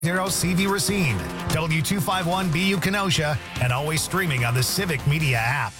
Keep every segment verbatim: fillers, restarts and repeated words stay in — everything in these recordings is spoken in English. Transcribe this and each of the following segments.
Zero C V Racine, W two fifty-one B U Kenosha, and always streaming on the Civic Media app.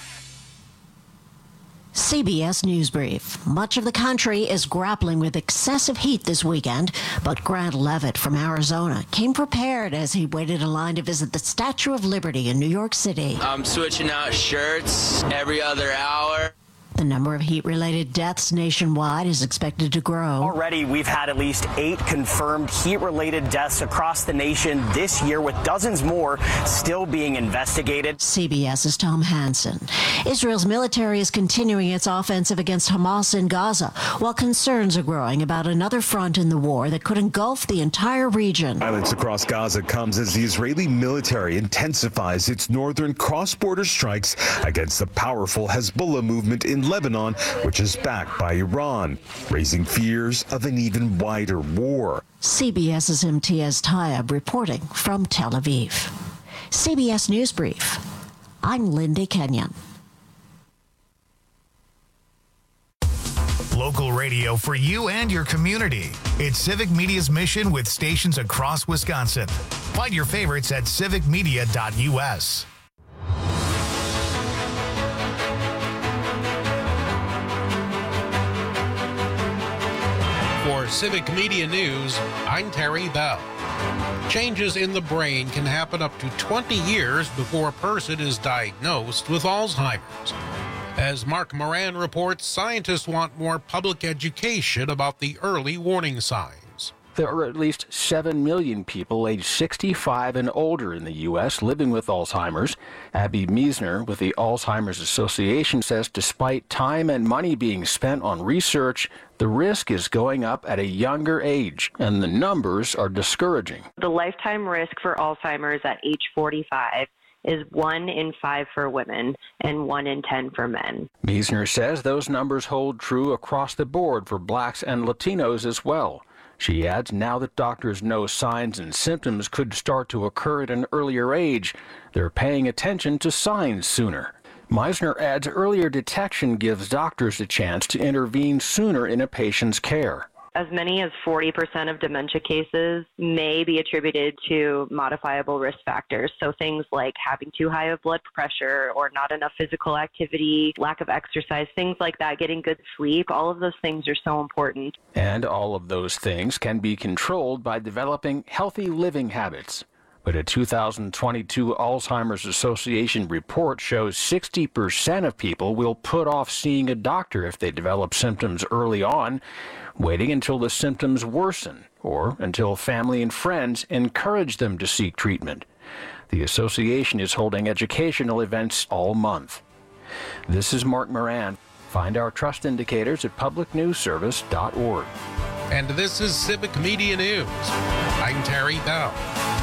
C B S News Brief. Much of the country is grappling with excessive heat this weekend, but Grant Levitt from Arizona came prepared as he waited in line to visit the Statue of Liberty in New York City. I'm switching out shirts every other hour. The number of heat-related deaths nationwide is expected to grow. Already, we've had at least eight confirmed heat-related deaths across the nation this year, with dozens more still being investigated. CBS's Tom Hansen. Israel's military is continuing its offensive against Hamas in Gaza, while concerns are growing about another front in the war that could engulf the entire region. Violence across Gaza comes as the Israeli military intensifies its northern cross-border strikes against the powerful Hezbollah movement in Lebanon, which is backed by Iran, raising fears of an even wider war. CBS's Imtiaz Tayeb reporting from Tel Aviv. C B S News Brief. I'm Lindy Kenyon. Local radio for you and your community. It's Civic Media's mission with stations across Wisconsin. Find your favorites at civic media dot u s. For Civic Media News, I'm Terry Bell. Changes in the brain can happen up to twenty years before a person is diagnosed with Alzheimer's. As Mark Moran reports, scientists want more public education about the early warning signs. There are at least seven million people aged sixty-five and older in the U S living with Alzheimer's. Abby Meisner with the Alzheimer's Association says despite time and money being spent on research, the risk is going up at a younger age, and the numbers are discouraging. The lifetime risk for Alzheimer's at age forty-five is one in five for women and one in ten for men. Meisner says those numbers hold true across the board for blacks and Latinos as well. She adds now that doctors know signs and symptoms could start to occur at an earlier age, they're paying attention to signs sooner. Meisner adds earlier detection gives doctors a chance to intervene sooner in a patient's care. As many as forty percent of dementia cases may be attributed to modifiable risk factors. So things like having too high of blood pressure or not enough physical activity, lack of exercise, things like that, getting good sleep, all of those things are so important. And all of those things can be controlled by developing healthy living habits. But a two thousand twenty-two Alzheimer's Association report shows sixty percent of people will put off seeing a doctor if they develop symptoms early on, waiting until the symptoms worsen or until family and friends encourage them to seek treatment. The association is holding educational events all month. This is Mark Moran. Find our trust indicators at public news service dot org. And this is Civic Media News. I'm Terry Bell.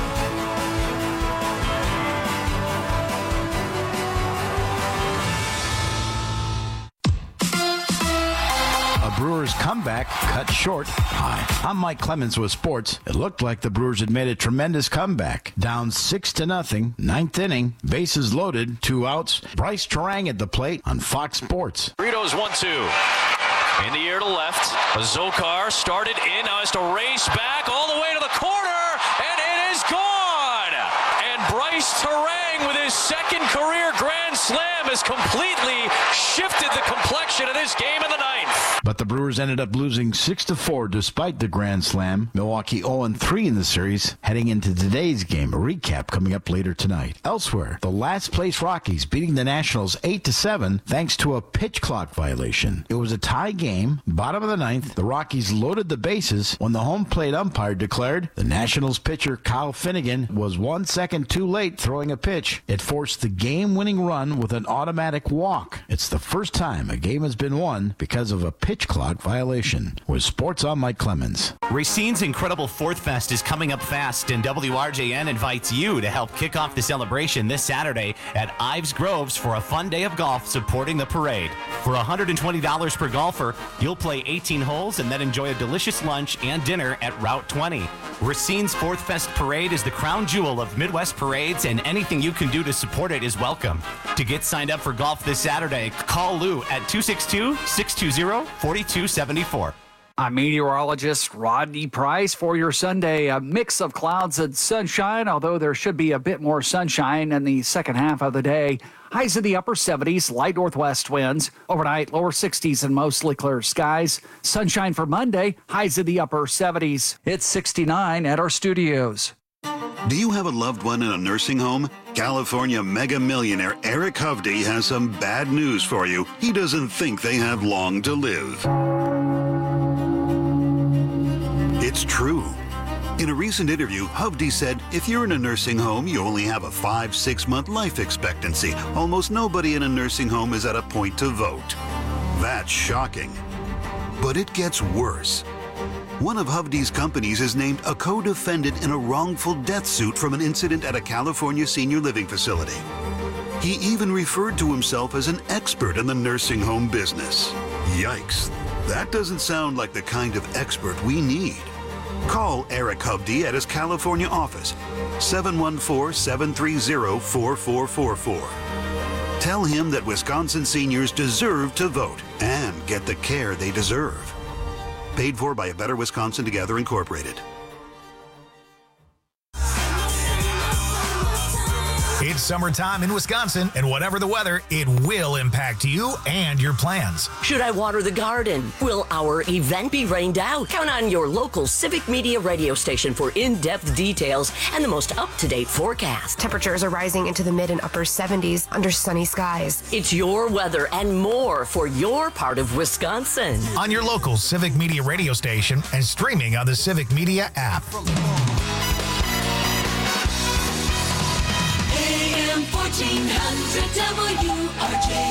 Brewers comeback cut short. Hi, I'm Mike Clemens with sports. It looked like the Brewers had made a tremendous comeback. Down six to nothing, ninth inning, bases loaded, two outs. Bryce Terang at the plate on Fox Sports. Burritos one two. In the air to left. Zokar started in. Now has to race back all the way to the corner, and it is gone. And Bryce Terang with his second career grand slam has completely shifted the complexion of this game in the ninth. But the Brewers ended up losing six to four despite the grand slam. Milwaukee oh and three in the series heading into today's game. A recap coming up later tonight. Elsewhere, the last place Rockies beating the Nationals eight to seven thanks to a pitch clock violation. It was a tie game, bottom of the ninth. The Rockies loaded the bases when the home plate umpire declared the Nationals pitcher Kyle Finnegan was one second too late throwing a pitch. It forced the game-winning run with an automatic walk. It's the first time a game has been won because of a pitch clock violation. With Sports, I'm Mike Clemens. Racine's incredible Fourth Fest is coming up fast, and W R J N invites you to help kick off the celebration this Saturday at Ives Groves for a fun day of golf supporting the parade. For one hundred twenty dollars per golfer, you'll play eighteen holes and then enjoy a delicious lunch and dinner at Route twenty. Racine's Fourth Fest Parade is the crown jewel of Midwest parades, and anything you can do to support it is welcome. To get signed up for golf this Saturday, call Lou at two six two, six two zero, four two seven four. I'm meteorologist Rodney Price for your Sunday. A mix of clouds and sunshine, although there should be a bit more sunshine in the second half of the day. Highs in the upper seventies, light northwest winds. Overnight, lower sixties and mostly clear skies. Sunshine for Monday, highs in the upper seventies. It's sixty-nine at our studios. Do you have a loved one in a nursing home? California mega millionaire Eric Hovde has some bad news for you. He doesn't think they have long to live. It's true. In a recent interview, Hovde said, if you're in a nursing home, you only have a five, six month life expectancy. Almost nobody in a nursing home is at a point to vote. That's shocking. But it gets worse. One of Hovde's companies is named a co-defendant in a wrongful death suit from an incident at a California senior living facility. He even referred to himself as an expert in the nursing home business. Yikes. That doesn't sound like the kind of expert we need. Call Eric Hovde at his California office, seven one four, seven three zero, four four four four. Tell him that Wisconsin seniors deserve to vote and get the care they deserve. Paid for by A Better Wisconsin Together Incorporated. It's summertime in Wisconsin, and whatever the weather, it will impact you and your plans. Should I water the garden? Will our event be rained out? Count on your local Civic Media radio station for in-depth details and the most up-to-date forecast. Temperatures are rising into the mid and upper seventies under sunny skies. It's your weather and more for your part of Wisconsin. On your local Civic Media radio station and streaming on the Civic Media app. fourteen hundred W R J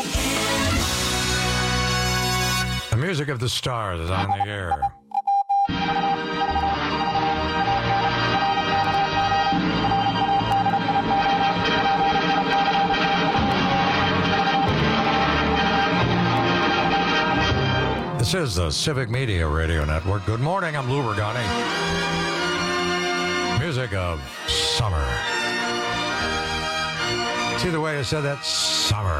M. The music of the stars is on the air. This is the Civic Media Radio Network. Good morning, I'm Lou Bergani. Music of summer. See the way I said that? Summer.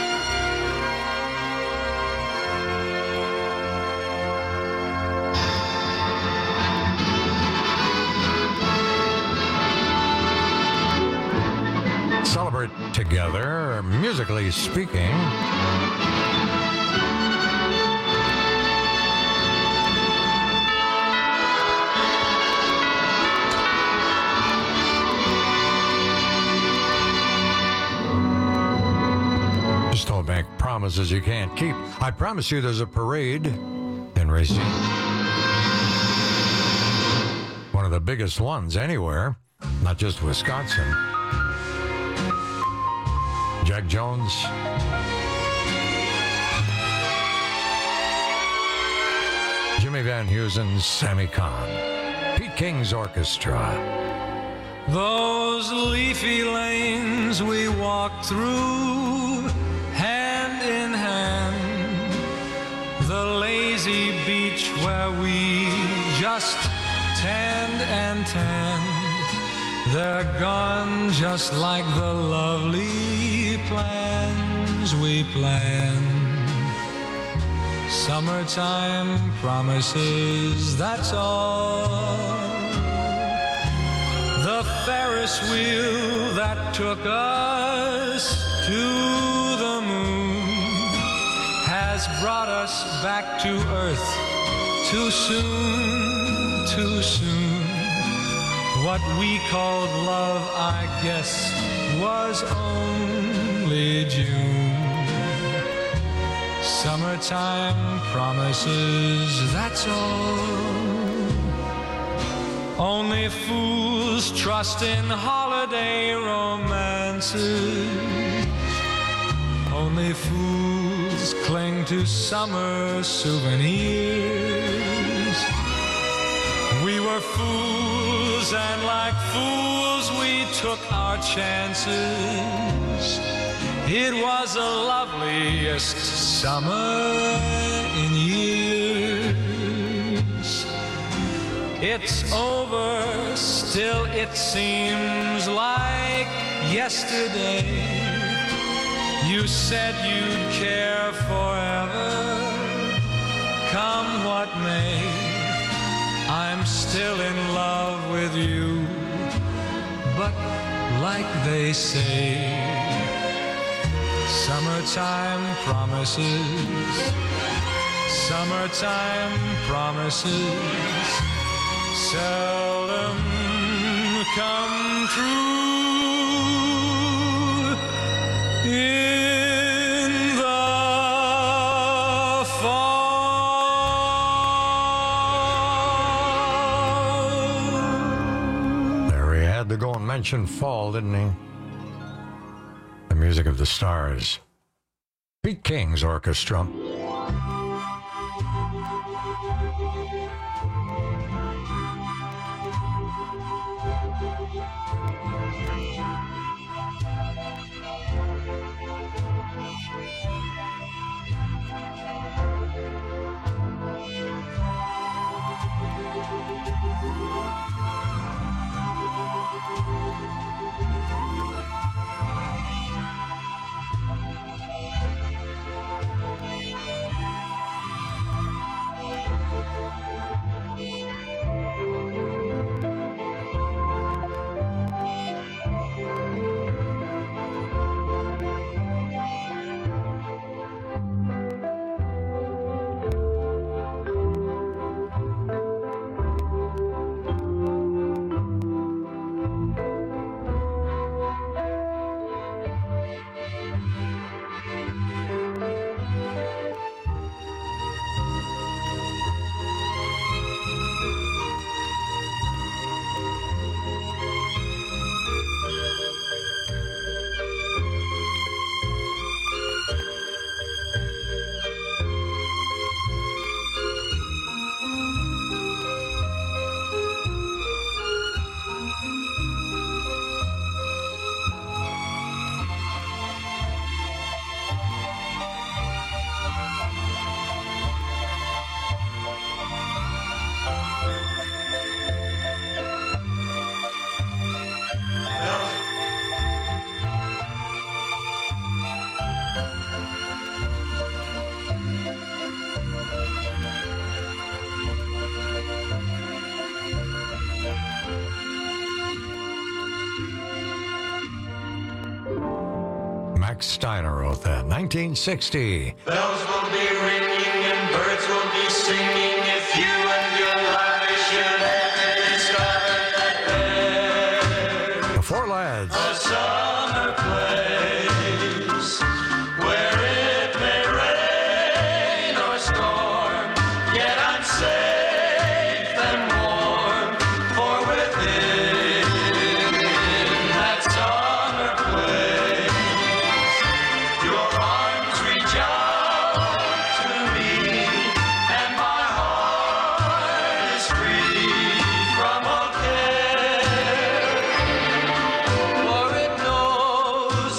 Celebrate together, musically speaking. Just don't make promises you can't keep. I promise you there's a parade in Racine. One of the biggest ones anywhere, not just Wisconsin. Jack Jones. Jimmy Van Heusen, Sammy Kahn. Pete King's Orchestra. Those leafy lanes we walked through, hand in hand, the lazy beach where we just tanned and tanned, they're gone just like the lovely plans we planned. Summertime promises, that's all. The Ferris wheel that took us to the moon has brought us back to earth too soon, too soon. What we called love, I guess, was only June. Summertime promises, that's all. Only fools trust in holiday romances. Only fools cling to summer souvenirs. We were fools, and like fools we took our chances. It was the loveliest summer in years. It's over, still it seems like yesterday. You said you'd care forever, come what may. I'm still in love with you. But like they say, summertime promises, summertime promises seldom come true. In the fall. There he had to go and mention fall, didn't he? The music of the stars. Pete King's orchestra. Max Steiner wrote that, nineteen sixty. Bells will be ringing and birds will be singing if you and your lover should ever discover that there's The Four Lads. a summer place where it may rain or storm, yet I'm safe and warm, for within that summer place your arms reach out to me, and my heart is free from all care, for it knows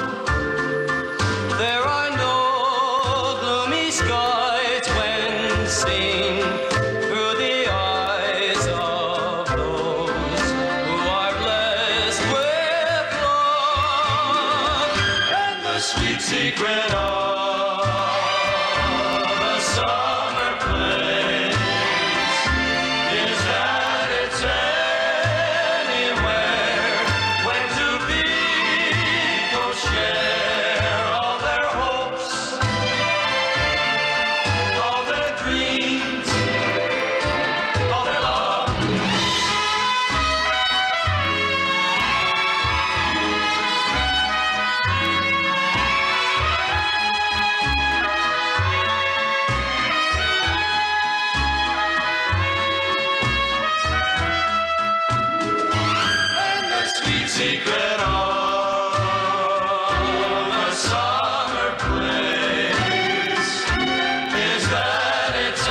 there are no gloomy skies when seen through the eyes of those who are blessed with love, and the sweet secret of a summer place is that it's anywhere when two people share all their hopes, all their dreams, all their love. And the sweet secret of a summer place is that it's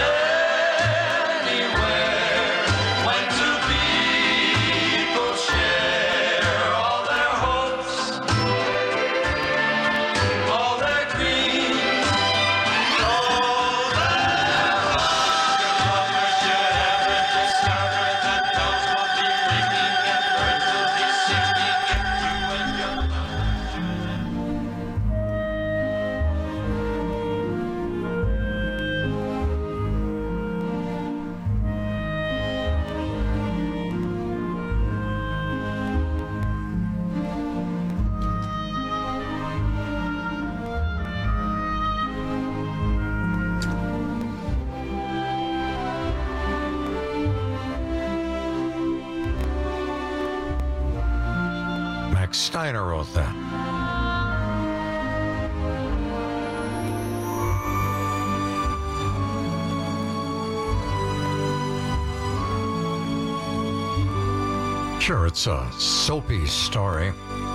anywhere when two people share all their hopes, all their dreams, all their lovers should ever discover that bells will be ringing and birds will be singing if Max Steiner wrote that. Sure, it's a soapy story.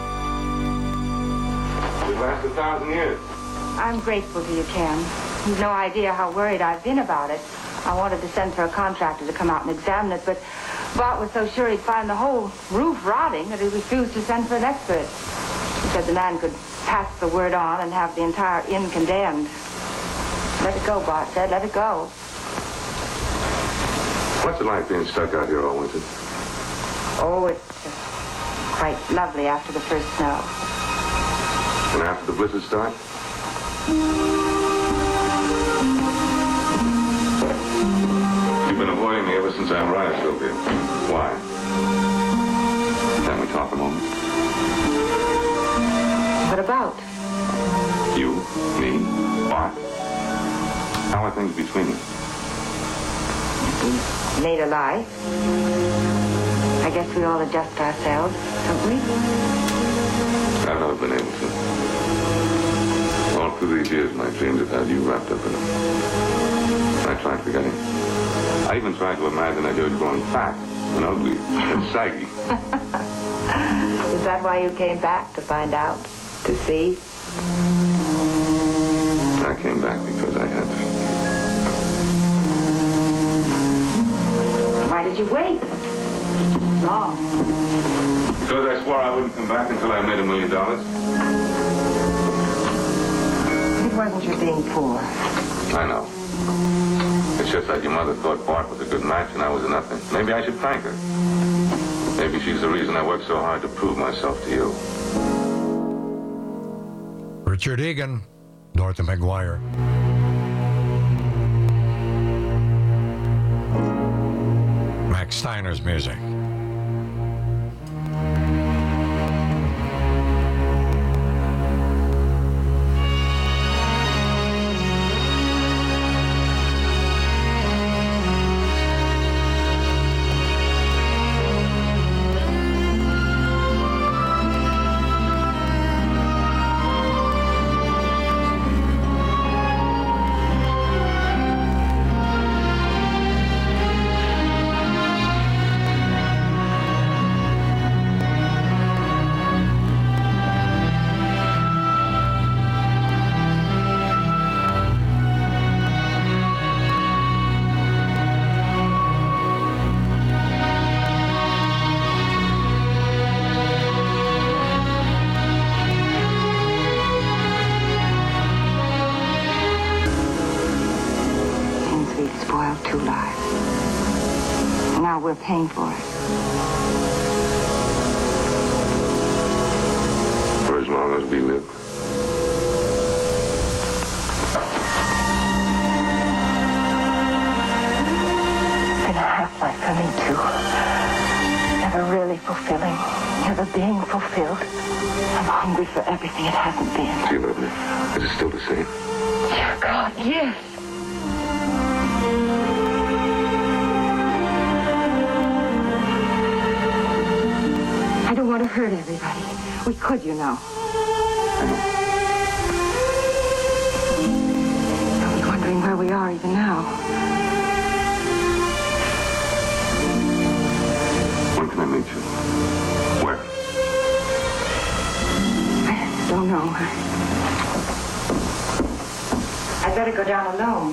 It lasts a thousand years. I'm grateful to you, Ken. You've no idea how worried I've been about it. I wanted to send for a contractor to come out and examine it, but Bart was so sure he'd find the whole roof rotting that he refused to send for an expert. He said the man could pass the word on and have the entire inn condemned. Let it go, Bart said. Let it go. What's it like being stuck out here all winter? Oh, it's just quite lovely after the first snow. And after the blizzard starts? You've been avoiding me ever since I arrived, Sylvia. Why? Can we talk a moment? What about? You, me, Bart. How are things between us? We made a life. I guess we all adjust ourselves, don't we? I've never been able to. All through these years, my dreams have had you wrapped up in them. I tried forgetting. I even tried to imagine that you were growing fat and ugly and saggy. Is that why you came back, to find out? To see? I came back because I had to. Why did you wait? Long. Because I swore I wouldn't come back until I made a million dollars. It wasn't your being poor. I know. It's just that your mother thought Bart was a good match and I was a nothing. Maybe I should thank her. Maybe she's the reason I worked so hard to prove myself to you. Richard Egan, Dorothy McGuire. Max Steiner's music. We're paying for it. For as long as we live. It's been a half-life for me, too. Never really fulfilling. Never being fulfilled. I'm hungry for everything it hasn't been. Do you love me? Is it still the same? Dear God, yes. I don't want to hurt everybody. We could, you know. I'll be wondering where we are even now. When can I meet you? Where? I don't know. I'd better go down alone.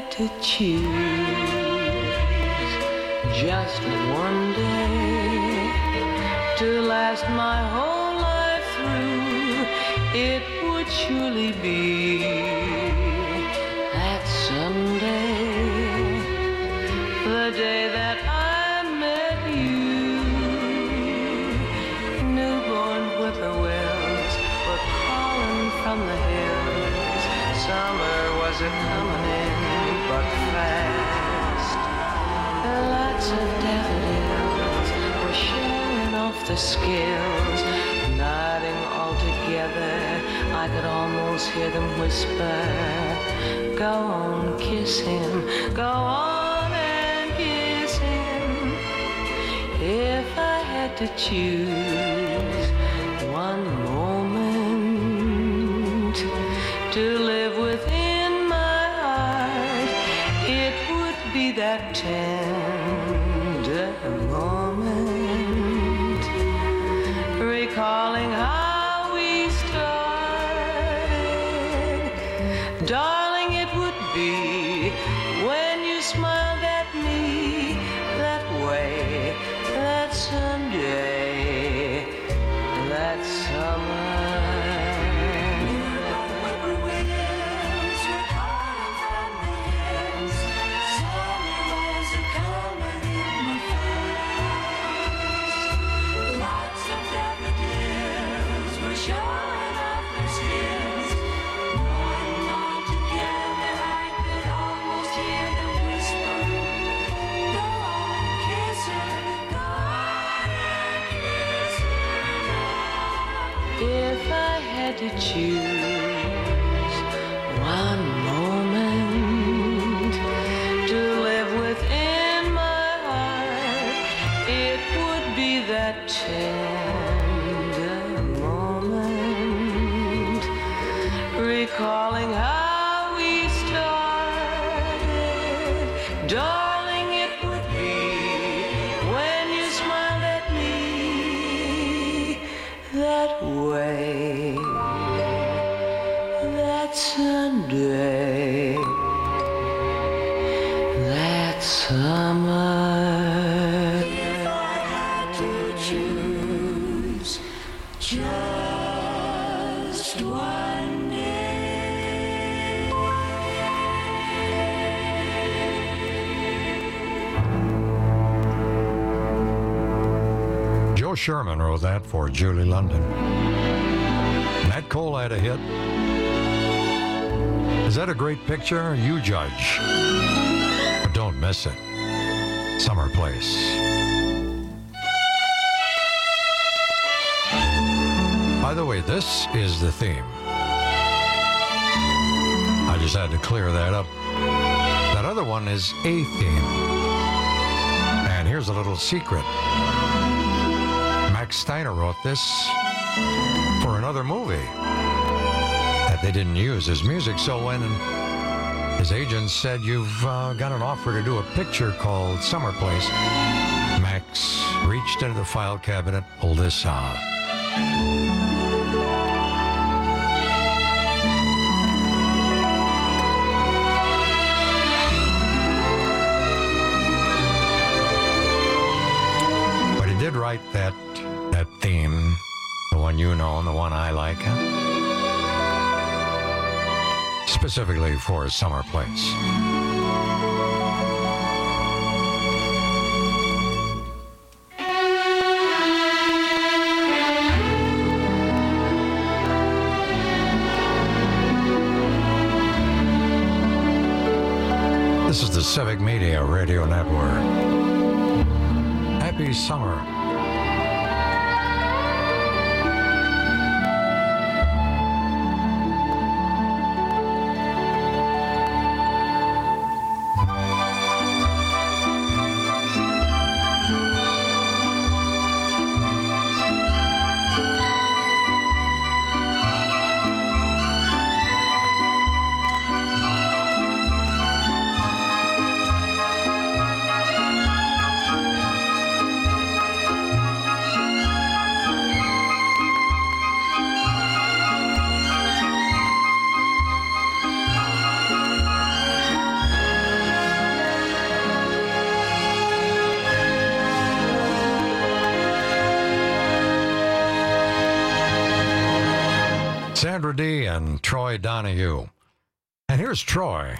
had to choose just one day to last my whole life through, it would surely be that Sunday, the day that I met you. Newborn whippoorwills were calling from the hills. Summer was a coming in, but fast. Lots of daffodils were showing off the skills, nodding all together. I could almost hear them whisper, go on, kiss him, go on and kiss him. If I had to choose one moment to live within my heart, it would be that tender moment, recalling how we started. Darling, it would be when you smiled at me that way, that Sunday, that summer. If I had to choose one moment to live within my heart, it would be that tender moment, recalling how we started. Darling, it would be when you smiled at me that way, that Sunday, that summer. If I had to choose just one day. Joe Sherman wrote that for Julie London. Nat Cole had a hit. Is that a great picture? You judge. But don't miss it. Summer Place. By the way, this is the theme. I just had to clear that up. That other one is a theme. And here's a little secret. Max Steiner wrote this for another movie that they didn't use as music. So when his agent said, you've uh, got an offer to do a picture called Summer Place, Max reached into the file cabinet, pulled this out. But he did write that that theme, the one you know and the one I like, huh? Specifically for Summer Place. This is the Civic Media Radio Network. Happy summer. Sandra Dee and Troy Donahue. And here's Troy.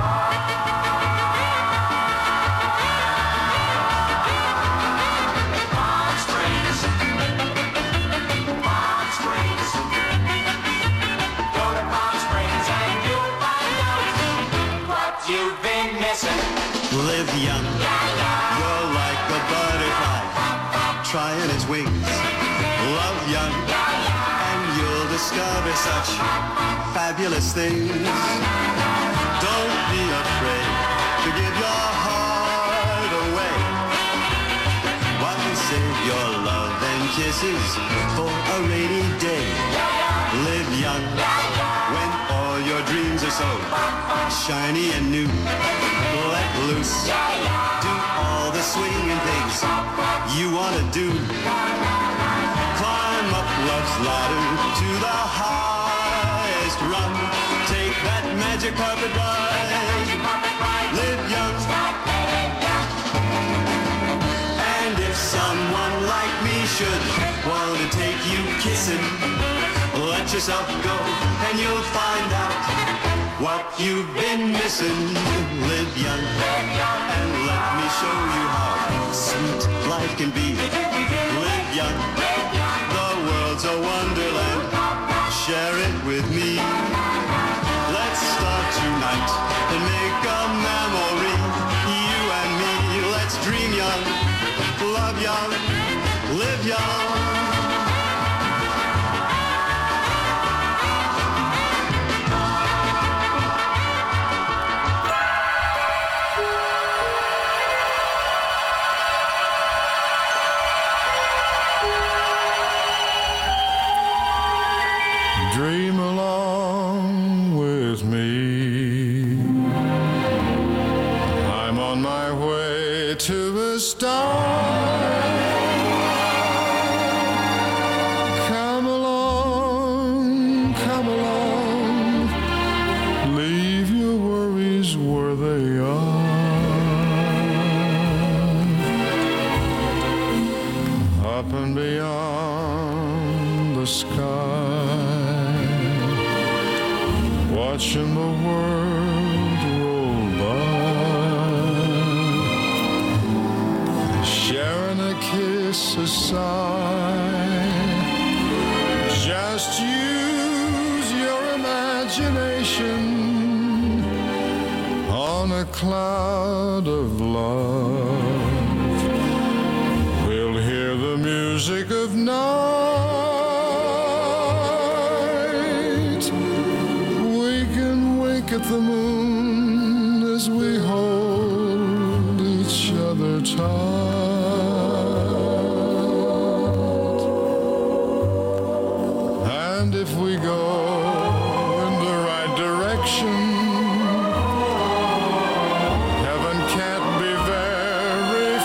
Live young, you're like a butterfly, trying its wings. Love young, and you'll discover such fabulous things. Don't be afraid to give your heart away. Why save your love and kisses for a rainy day? Live young, when all your dreams are so shiny and new. Let loose, do all the swinging things you want to do. Climb up love's ladder to the highest rung. Take that magic carpet ride. Live young. And if someone like me should want to take you kissing, let yourself go and you'll find out what you've been missing. Live young, and let me show you how sweet life can be. Live young, the world's a wonderland. Share it with me. Let's start tonight and make a memory. You and me, let's dream young, love young, live young. Dream along with me. I'm on my way to a star. Come along, come along. Leave your worries where they are. Up and beyond the sky, watching the world roll by, sharing a kiss, a sigh. Just use your imagination on a cloud of love. We'll hear the music of night. At the moon as we hold each other tight. And if we go in the right direction, heaven can't be very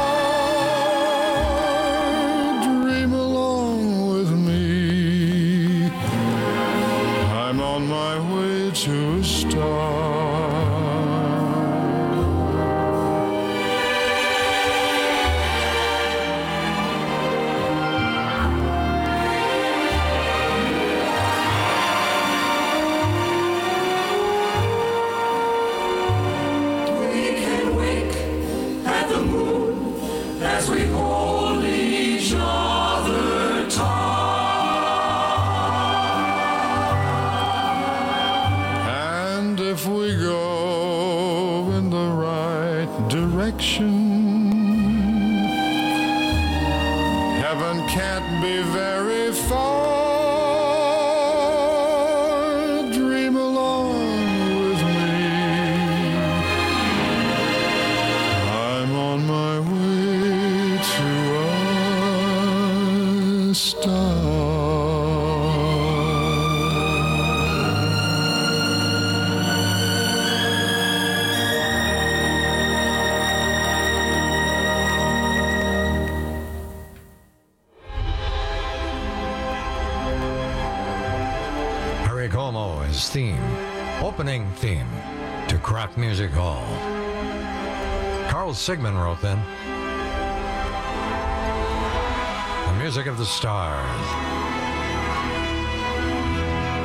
far. Dream along with me. I'm on my way to a star. We can wink at the moon as we hold each other tight. If we go in the right direction, heaven can't be very far. Dream along with me. I'm on my way to a star. Theme, opening theme to Craft Music Hall. Carl Sigman wrote them. The music of the stars.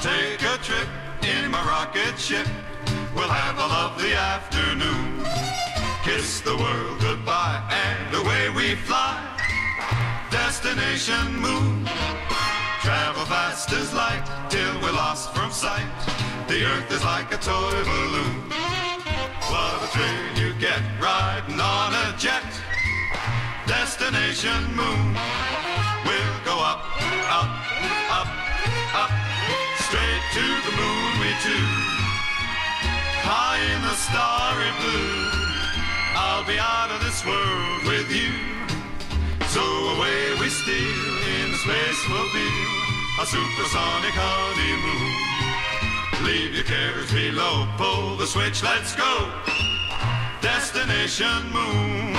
take a trip in my rocket ship. We'll have a lovely afternoon. Kiss the world goodbye and away we fly. Destination moon. Travel fast as light till we're lost from sight. The earth is like a toy balloon. What a thrill you get riding on a jet. Destination moon. We'll go up, up, up, up. Straight to the moon we two. High in the starry blue. I'll be out of this world with you. So away we steal in the spacemobile, a supersonic honeymoon. Leave your cares below, pull the switch, let's go. Destination moon.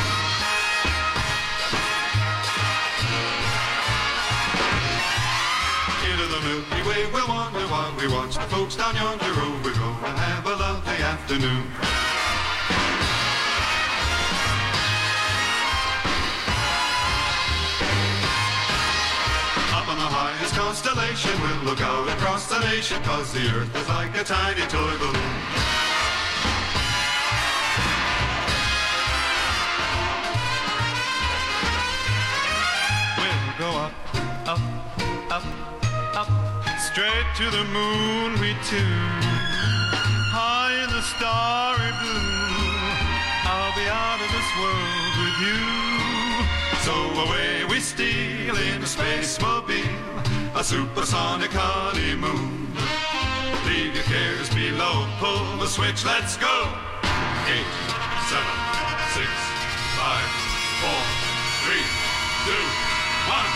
Into the Milky Way we'll wander while we watch the folks down yonder road. We're gonna have a lovely afternoon. On the highest constellation, we'll look out across the nation, 'cause the earth is like a tiny toy balloon. We'll go up, up, up, up, straight to the moon we two. High in the starry blue, I'll be out of this world with you. So away we steal in a spacemobile, a supersonic honeymoon. Leave your cares below, pull the switch, let's go. Eight, seven, six, five, four, three, two, one.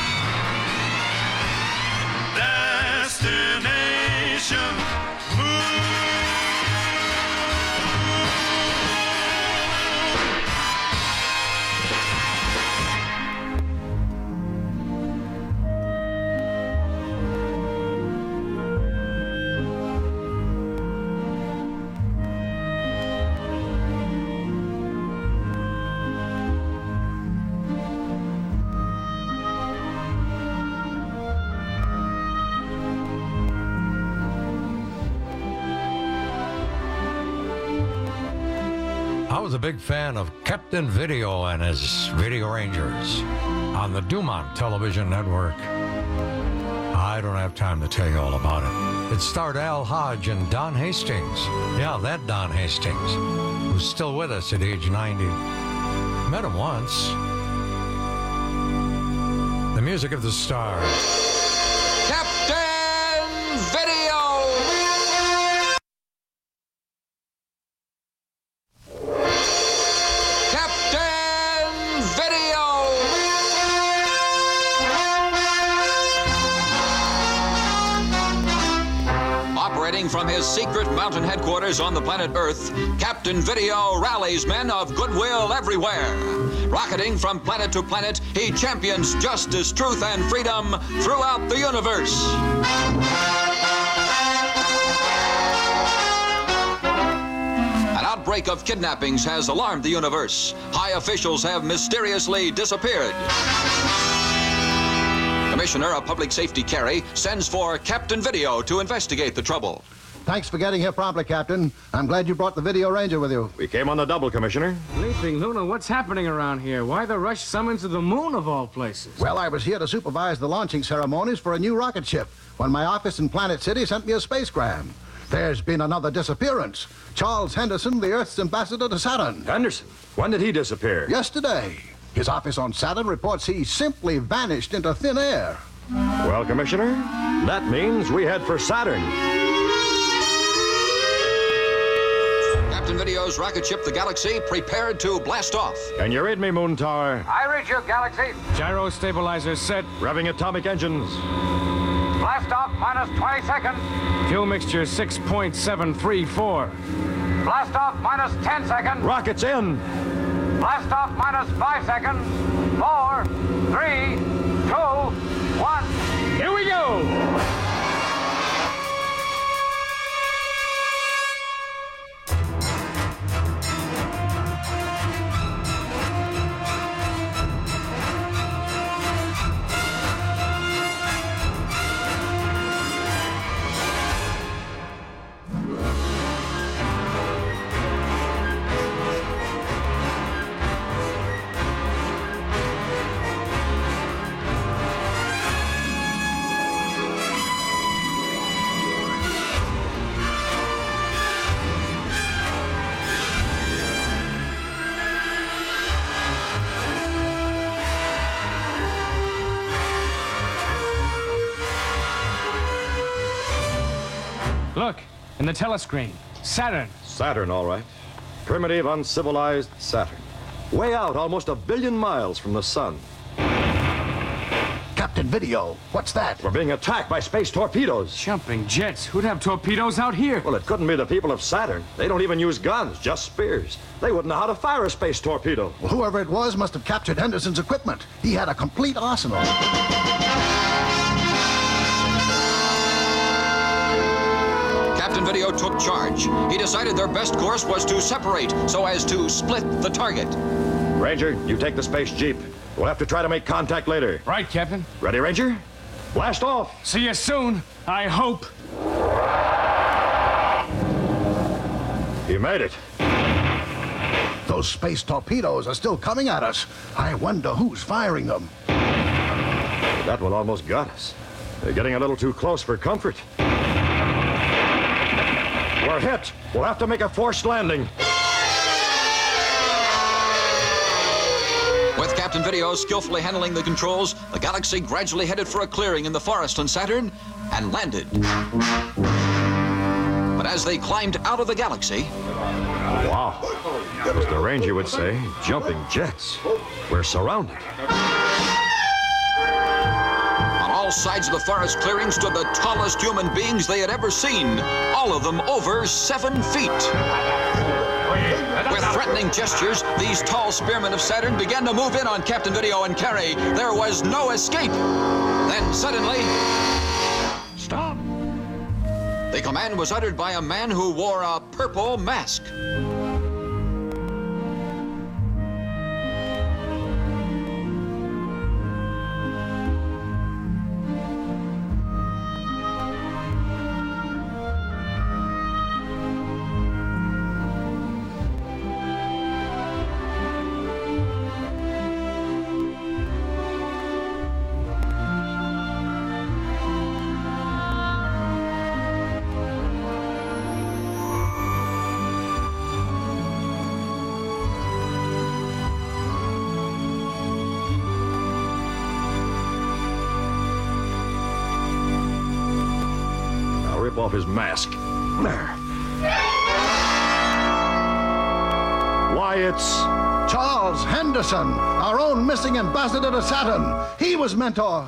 Destination moon. I was a big fan of Captain Video and his Video Rangers on the Dumont television network. I don't have time to tell you all about it. It starred Al Hodge and Don Hastings. Yeah, that Don Hastings, who's still with us at age ninety. Met him once. The music of the stars. Captain Video! From his secret mountain headquarters on the planet Earth, Captain Video rallies men of goodwill everywhere. Rocketing from planet to planet, he champions justice, truth, and freedom throughout the universe. An outbreak of kidnappings has alarmed the universe. High officials have mysteriously disappeared. Commissioner of Public Safety Carey sends for Captain Video to investigate the trouble. Thanks for getting here promptly, Captain. I'm glad you brought the Video Ranger with you. We came on the double, Commissioner. Leaping Luna, what's happening around here? Why the rush summons to the moon of all places? Well, I was here to supervise the launching ceremonies for a new rocket ship when my office in Planet City sent me a spacegram. There's been another disappearance. Charles Henderson, the Earth's ambassador to Saturn. Henderson? When did he disappear? Yesterday. His office on Saturn reports he simply vanished into thin air. Well, Commissioner, that means we head for Saturn. Captain Video's rocket ship, the Galaxy, prepared to blast off. Can you read me, Moon Tower? I read you, Galaxy. Gyro stabilizers set. Revving atomic engines. Blast off minus twenty seconds. Fuel mixture six point seven three four. Blast off minus ten seconds. Rockets in. Blast off minus five seconds. Four, three, two, one. Here we go. Look, in the telescreen. Saturn. Saturn, all right. Primitive, uncivilized Saturn. Way out, almost a billion miles from the sun. Captain Video, what's that? We're being attacked by space torpedoes. Jumping jets. Who'd have torpedoes out here? Well, it couldn't be the people of Saturn. They don't even use guns, just spears. They wouldn't know how to fire a space torpedo. Well, whoever it was must have captured Henderson's equipment. He had a complete arsenal. Captain Video took charge. He decided their best course was to separate so as to split the target. Ranger, you take the space jeep. We'll have to try to make contact later. Right, Captain. Ready, Ranger? Blast off. See you soon, I hope. You made it. Those space torpedoes are still coming at us. I wonder who's firing them. That one almost got us. They're getting a little too close for comfort. We're hit. We'll have to make a forced landing. With Captain Video skillfully handling the controls, the Galaxy gradually headed for a clearing in the forest on Saturn and landed. But as they climbed out of the Galaxy... Wow. As the Ranger would say, jumping jets. We're surrounded. On all sides of the forest clearing stood the tallest human beings they had ever seen, all of them over seven feet. With threatening gestures, these tall spearmen of Saturn began to move in on Captain Video and Carey. There was no escape. Then suddenly... Stop. The command was uttered by a man who wore a purple mask. Off his mask. There. Why, it's... Charles Henderson, our own missing ambassador to Saturn. He was mentor.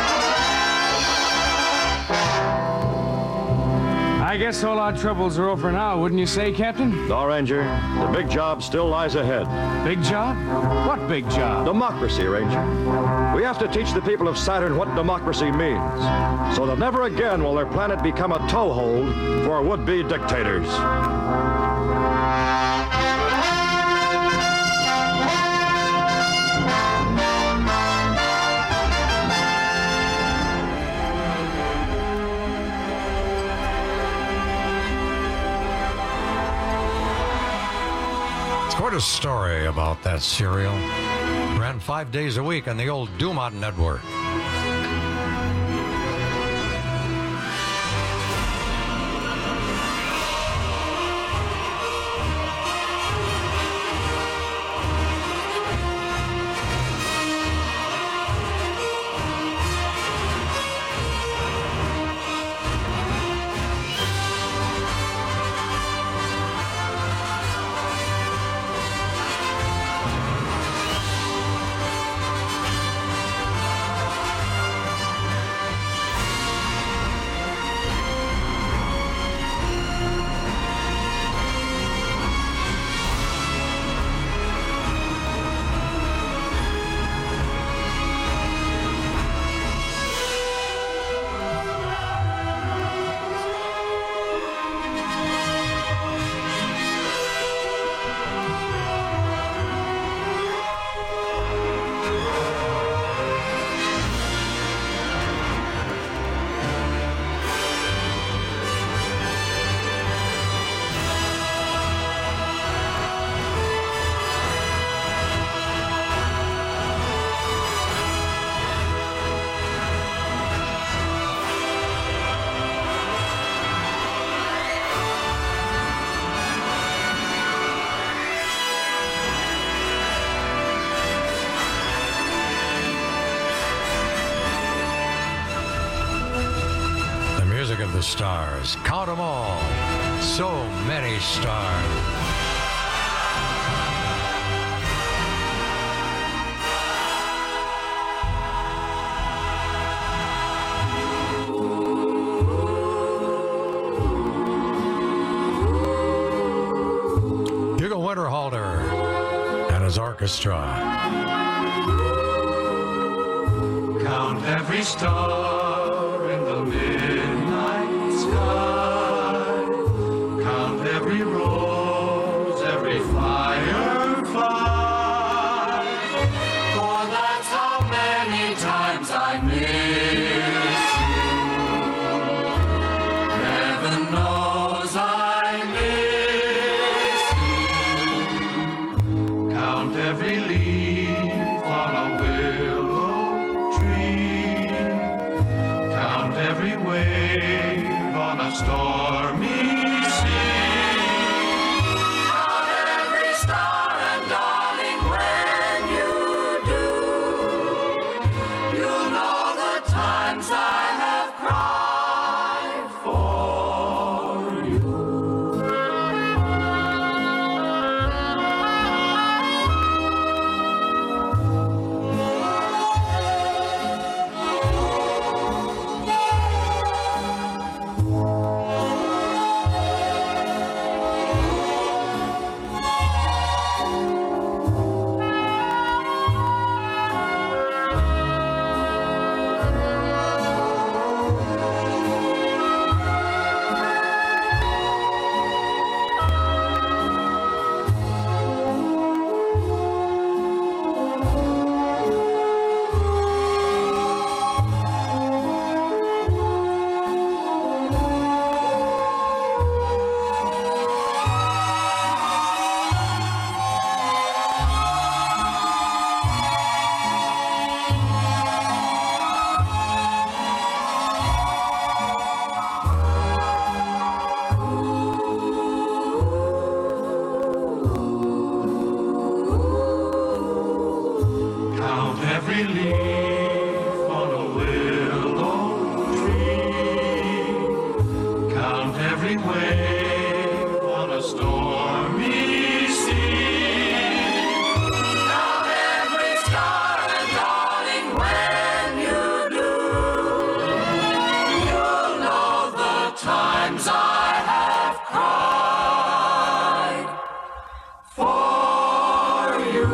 I guess all our troubles are over now, wouldn't you say, Captain? No, Ranger. The big job still lies ahead. Big job? What big job? Democracy, Ranger. We have to teach the people of Saturn what democracy means, so that never again will their planet become a toehold for would-be dictators. Quite a story about that serial. Ran five days a week on the old Dumont network. the stars. Count them all. So many stars. Hugo Winterhalter and his orchestra. Count every star in the midnight sky. Count every rose, every firefly. For that's how many times I miss you. Heaven knows I miss you. Count every leaf on a willow tree. Count every wave on a stormy sea. Count every star, and darling, when you do, you'll know the times I have cried for you. Count every leaf on a willow tree. Count every wave on a stormy sea. Count every star, and darling, when you do, you'll know the times I have cried for you.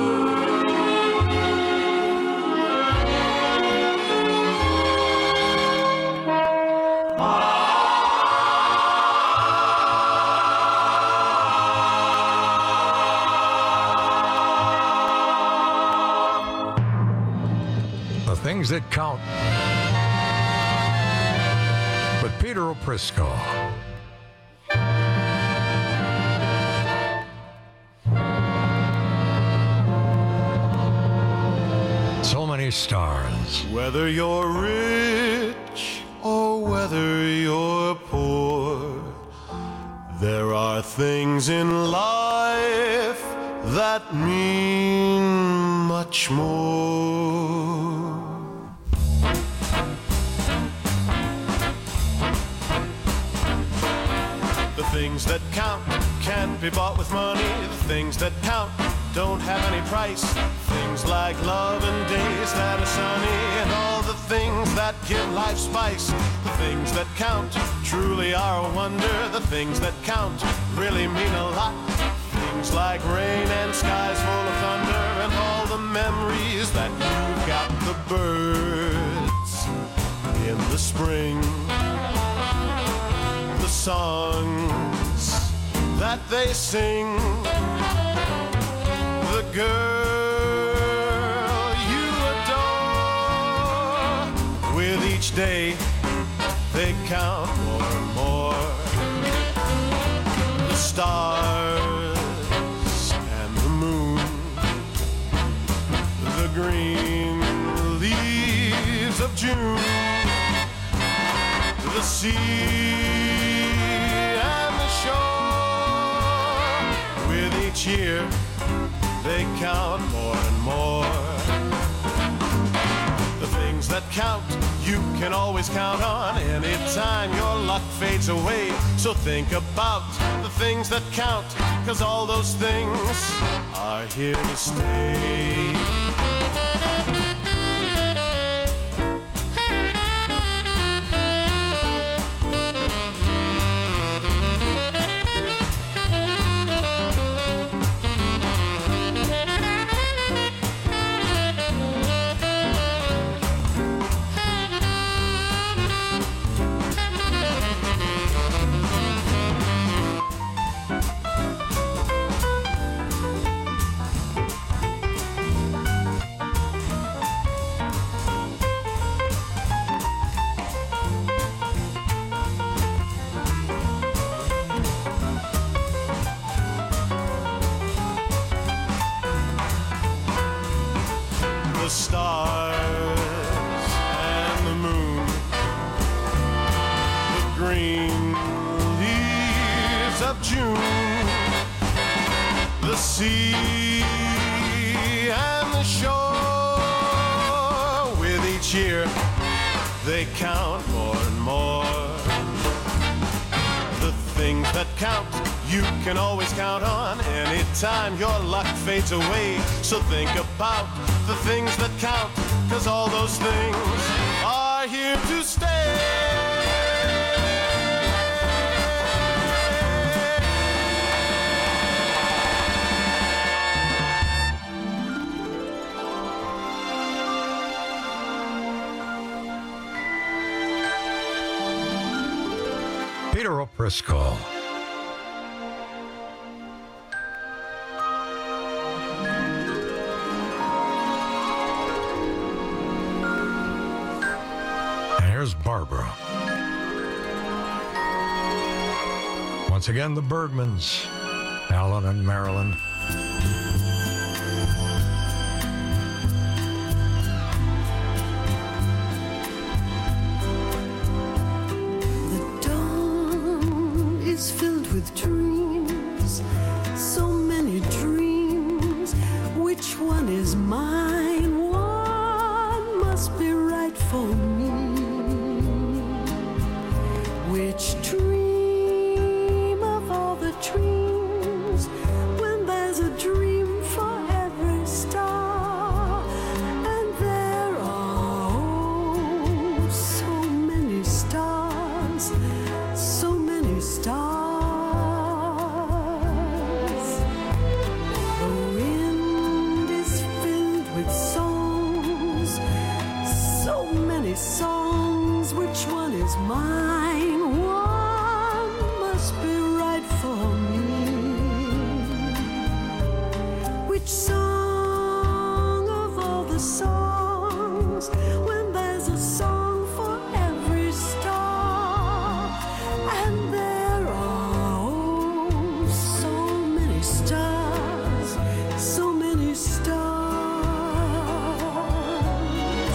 The things that count. With Peter O'Prisco. So many stars. Whether you're rich or whether you're poor, there are things in life that mean much more. The things that count can't be bought with money. The things that count don't have any price. Things like love and days that are sunny, and all the things that give life spice. The things that count truly are a wonder. The things that count really mean a lot. Things like rain and skies full of thunder, and all the memories that you've got. The birds in the spring, the songs that they sing, the girl you adore. With each day they count more and more. The stars and the moon, the green leaves of June, the sea and the shore. With each year they count more and more. The things that count you can always count on. Anytime your luck fades away, so think about the things that count, 'cause all those things are here to stay. The stars and the moon, the green leaves of June, the sea and the shore. With each year, they count more and more. The things that count, you can always count on. Anytime your luck fades away, so think about the things that count, 'cause all those things are here to stay. Peter O'Priscoll. Here's Barbara. Once again, the Bergmans, Alan and Marilyn. The dawn is filled with dreams, so many dreams. Which one is mine? One must be right for me. Which dream of all the dreams, when there's a dream for every star, and there are oh, so many stars, so many stars. The wind is filled with songs, so many songs. Which one is mine? Song of all the songs, when there's a song for every star, and there are oh, so many stars, so many stars.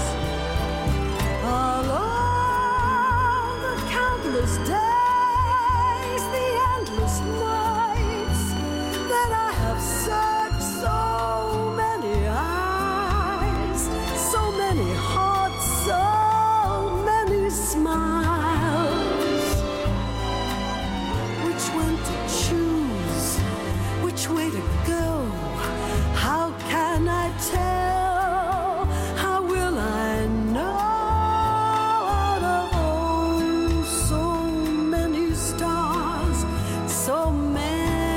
Along the countless days, the endless nights that I have searched. So many eyes, so many hearts, so many smiles. Which one to choose, which way to go? How can I tell? How will I know? Out of oh, so many stars, so many.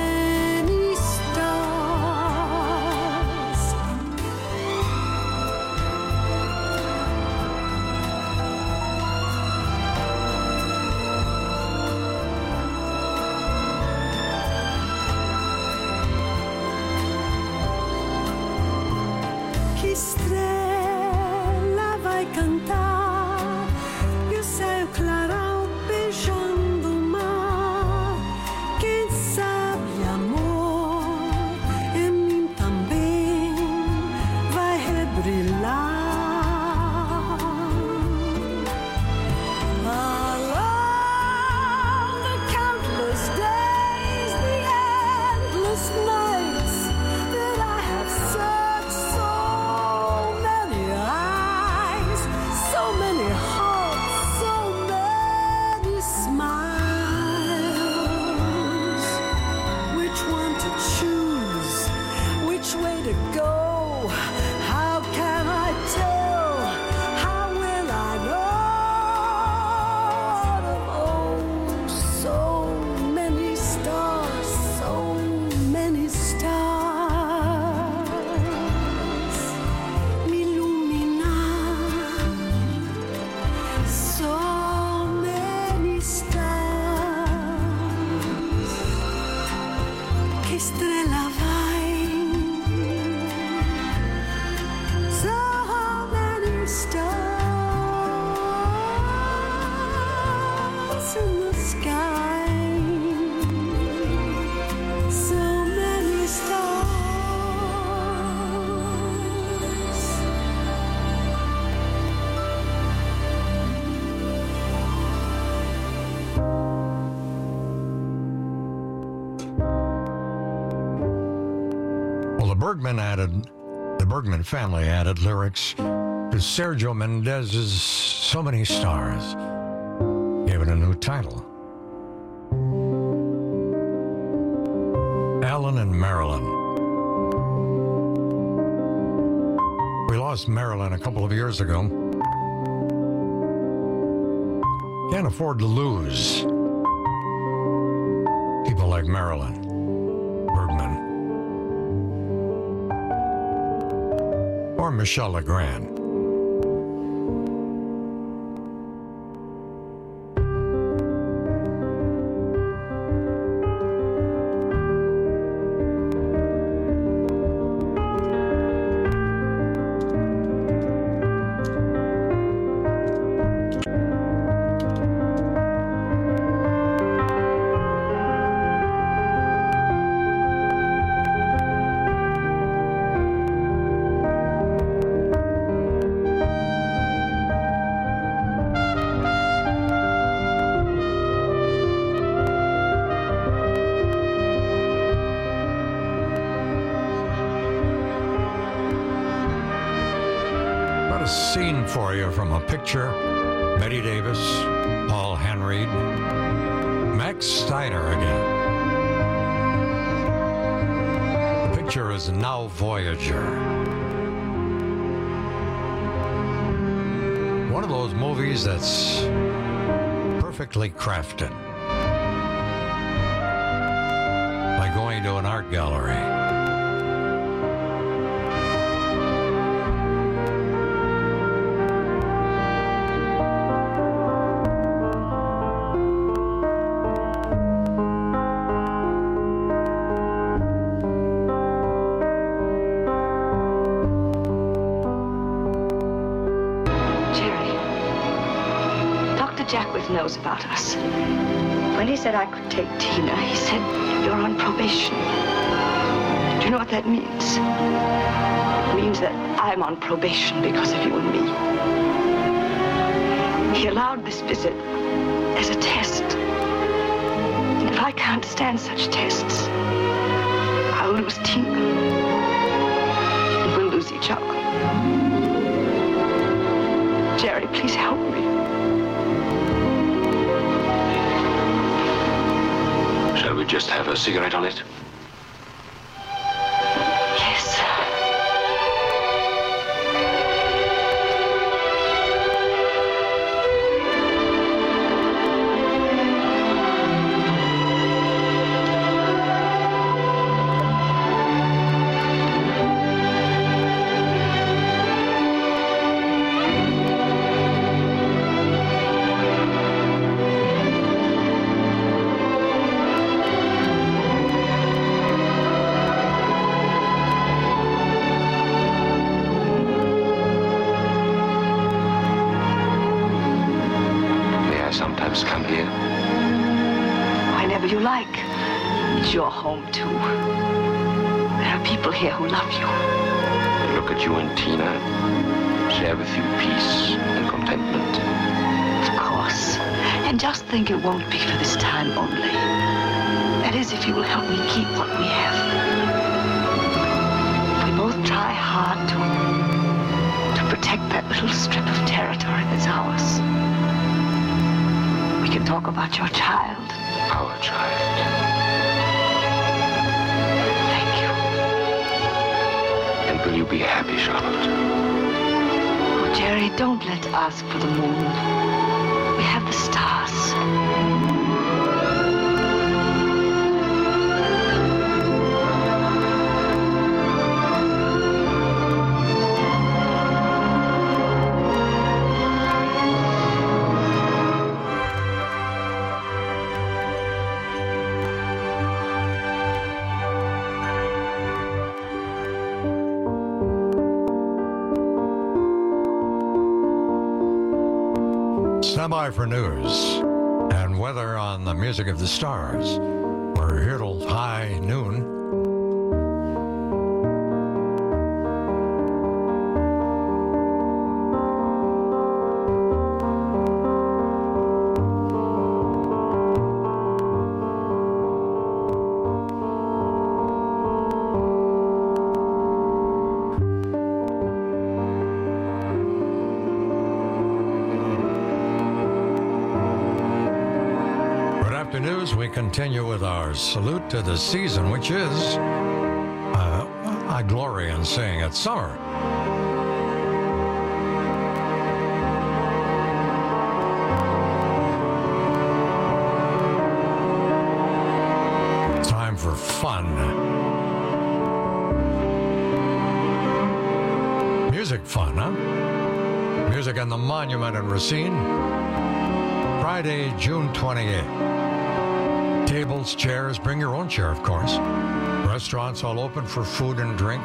Estrela vai cantar, e o céu clarão beijando o mar. Quem sabe, amor, em mim também vai rebrilhar. Along the countless days, the endless nights that I have searched so stars in the sky. So many stars. Well, the Bergman added, the Bergman family added lyrics to Sergio Mendez's So Many Stars. Gave it a new title. Alan and Marilyn. We lost Marilyn a couple of years ago. Can't afford to lose people like Marilyn Bergman or Michelle Legrand. Scene for you from a picture. Betty Davis, Paul Henreid, Max Steiner again. The picture is Now Voyager. One of those movies that's perfectly crafted. Like going to an art gallery. Knows about us. When he said I could take Tina, he said, you're on probation. Do you know what that means? It means that I'm on probation because of you and me. He allowed this visit as a test. And if I can't stand such tests, I'll lose Tina. And we'll lose each other. Jerry, please help me. Shall we just have a cigarette on it? Yes. Come here. Whenever you like. It's your home, too. There are people here who love you. They look at you and Tina, share with you peace and contentment. Of course. And just think it won't be for this time only. That is, if you will help me keep what we have. If we both try hard to, to protect that little strip of territory that's ours. We can talk about your child. Our child. Thank you. And will you be happy, Charlotte? Oh, Jerry, don't let's ask for the moon. We have the stars. Stand by for news. And when on the Music of the Stars. We're here till high noon. News, we continue with our salute to the season, which is, uh, I glory in saying it, summer. Time for fun. Music fun, huh? Music on the Monument in Racine. Friday, June twenty-eighth. Tables, chairs, bring your own chair, of course. Restaurants all open for food and drink.